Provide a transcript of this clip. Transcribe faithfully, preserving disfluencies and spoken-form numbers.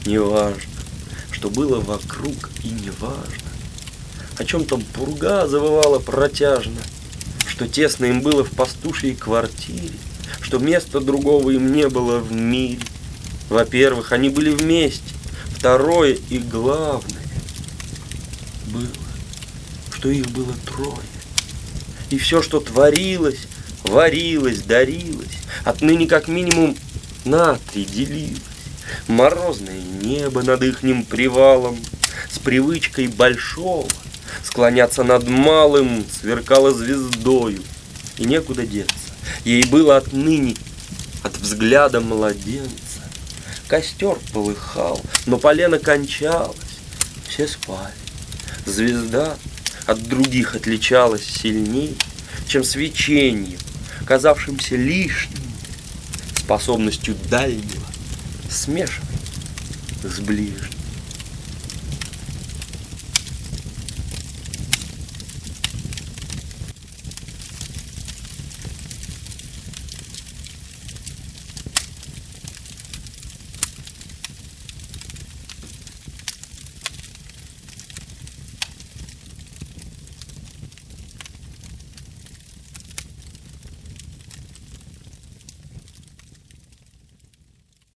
неважно, что было вокруг, и неважно, о чем там пурга завывала протяжно, что тесно им было в пастушьей квартире, что места другого им не было в мире. Во-первых, они были вместе. Второе и главное было, что их было трое. И все, что творилось, варилось, дарилось, отныне как минимум на три делилось. Морозное небо над ихним привалом с привычкой большого склоняться над малым сверкало звездою. И некуда деться, ей было отныне от взгляда младенца. Костер полыхал, но полено кончалось, все спали. Звезда от других отличалась сильней, чем свечением, казавшимся лишним, способностью дальнего смешивать с ближним.